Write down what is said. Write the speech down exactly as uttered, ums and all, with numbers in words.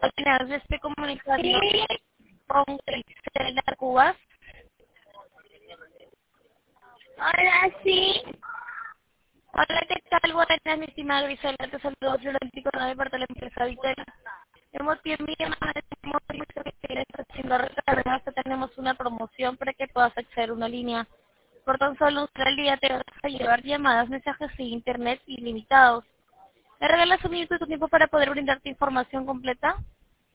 Hola, yo estoy comunicando con Griselda Cubas. Hola, sí. Hola, ¿qué tal? Buenas, mi estimada Griselda. Te saludo Florentino de parte de la empresa Vitel. Hemos tiempo mi llamada, hemos visto que quieres haciendo recargas, que tenemos una promoción para que puedas acceder a una línea. Por tan solo un al día te vas a llevar llamadas, mensajes y internet ilimitados. ¿Me regalas un minuto de tu tiempo para poder brindarte información completa?